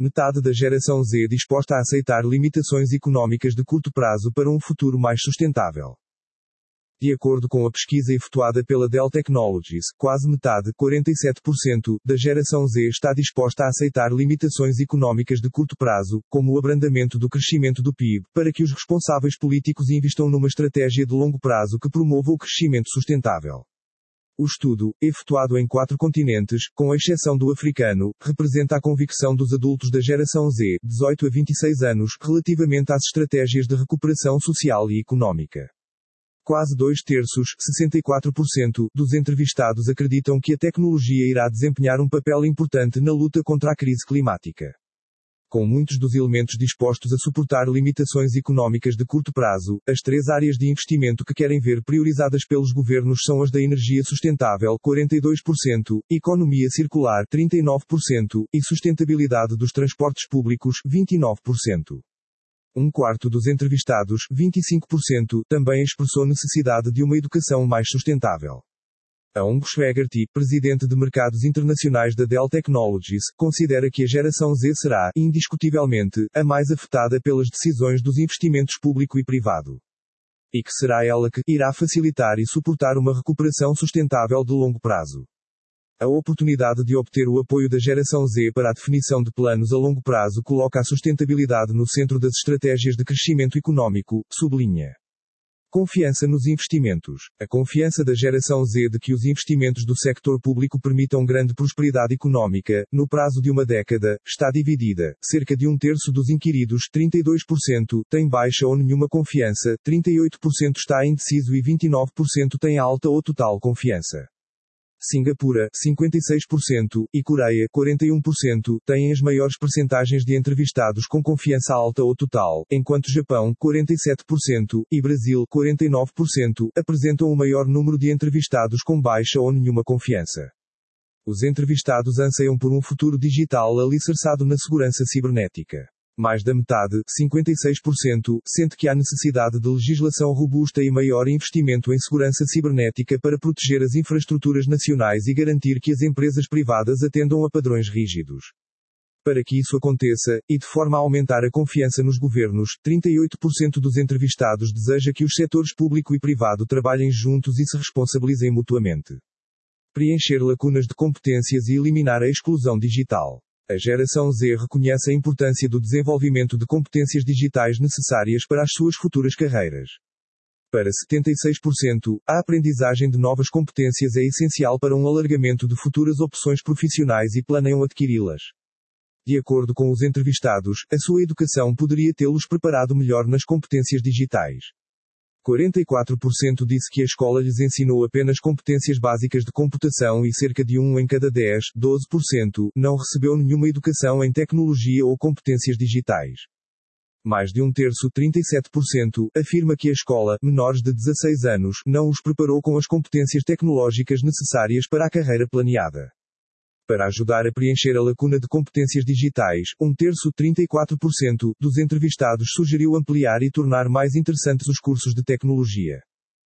Metade da geração Z disposta a aceitar limitações económicas de curto prazo para um futuro mais sustentável. De acordo com a pesquisa efetuada pela Dell Technologies, quase metade, 47%, da geração Z está disposta a aceitar limitações económicas de curto prazo, como o abrandamento do crescimento do PIB, para que os responsáveis políticos investam numa estratégia de longo prazo que promova o crescimento sustentável. O estudo, efetuado em 4 continentes, com exceção do africano, representa a convicção dos adultos da geração Z, 18 a 26 anos, relativamente às estratégias de recuperação social e económica. Quase 2/3, 64%, dos entrevistados acreditam que a tecnologia irá desempenhar um papel importante na luta contra a crise climática. Com muitos dos elementos dispostos a suportar limitações económicas de curto prazo, as 3 áreas de investimento que querem ver priorizadas pelos governos são as da energia sustentável, 42%, economia circular, 39%, e sustentabilidade dos transportes públicos, 29%. Um quarto dos entrevistados, 25%, também expressou necessidade de uma educação mais sustentável. Aung Schweigert, presidente de mercados internacionais da Dell Technologies, considera que a geração Z será, indiscutivelmente, a mais afetada pelas decisões dos investimentos público e privado. E que será ela que irá facilitar e suportar uma recuperação sustentável de longo prazo. A oportunidade de obter o apoio da geração Z para a definição de planos a longo prazo coloca a sustentabilidade no centro das estratégias de crescimento económico, sublinha. Confiança nos investimentos. A confiança da geração Z de que os investimentos do sector público permitam grande prosperidade económica, no prazo de uma década, está dividida. Cerca de 1/3 dos inquiridos, 32%, tem baixa ou nenhuma confiança, 38% está indeciso e 29% tem alta ou total confiança. Singapura, 56%, e Coreia, 41%, têm as maiores percentagens de entrevistados com confiança alta ou total, enquanto Japão, 47%, e Brasil, 49%, apresentam o maior número de entrevistados com baixa ou nenhuma confiança. Os entrevistados anseiam por um futuro digital alicerçado na segurança cibernética. Mais da metade, 56%, sente que há necessidade de legislação robusta e maior investimento em segurança cibernética para proteger as infraestruturas nacionais e garantir que as empresas privadas atendam a padrões rígidos. Para que isso aconteça, e de forma a aumentar a confiança nos governos, 38% dos entrevistados deseja que os setores público e privado trabalhem juntos e se responsabilizem mutuamente. Preencher lacunas de competências e eliminar a exclusão digital. A geração Z reconhece a importância do desenvolvimento de competências digitais necessárias para as suas futuras carreiras. Para 76%, a aprendizagem de novas competências é essencial para um alargamento de futuras opções profissionais e planeiam adquiri-las. De acordo com os entrevistados, a sua educação poderia tê-los preparado melhor nas competências digitais. 44% disse que a escola lhes ensinou apenas competências básicas de computação e cerca de 1 em cada 10, 12%, não recebeu nenhuma educação em tecnologia ou competências digitais. Mais de 1/3, 37%, afirma que a escola, menores de 16 anos, não os preparou com as competências tecnológicas necessárias para a carreira planeada. Para ajudar a preencher a lacuna de competências digitais, 1/3, 34%, dos entrevistados sugeriu ampliar e tornar mais interessantes os cursos de tecnologia.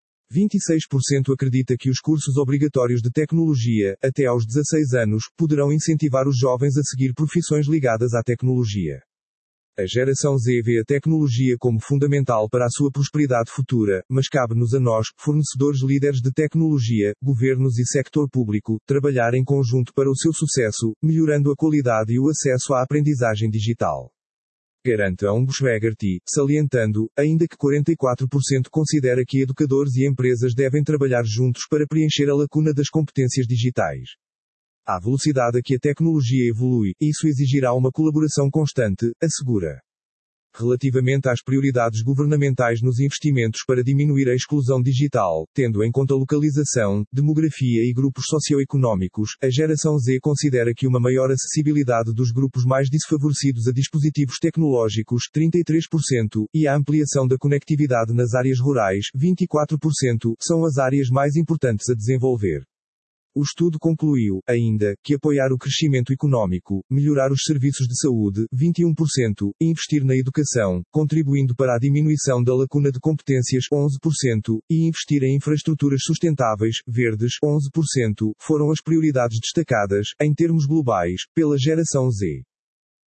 26% acredita que os cursos obrigatórios de tecnologia, até aos 16 anos, poderão incentivar os jovens a seguir profissões ligadas à tecnologia. A geração Z vê a tecnologia como fundamental para a sua prosperidade futura, mas cabe-nos a nós, fornecedores líderes de tecnologia, governos e sector público, trabalhar em conjunto para o seu sucesso, melhorando a qualidade e o acesso à aprendizagem digital. Garante Aung Schweigert, salientando, ainda que 44% considera que educadores e empresas devem trabalhar juntos para preencher a lacuna das competências digitais. À velocidade a que a tecnologia evolui, isso exigirá uma colaboração constante, assegura. Relativamente às prioridades governamentais nos investimentos para diminuir a exclusão digital, tendo em conta localização, demografia e grupos socioeconómicos, a geração Z considera que uma maior acessibilidade dos grupos mais desfavorecidos a dispositivos tecnológicos, 33%, e a ampliação da conectividade nas áreas rurais, 24%, são as áreas mais importantes a desenvolver. O estudo concluiu, ainda, que apoiar o crescimento económico, melhorar os serviços de saúde, 21%, e investir na educação, contribuindo para a diminuição da lacuna de competências, 11%, e investir em infraestruturas sustentáveis, verdes, 11%, foram as prioridades destacadas, em termos globais, pela geração Z.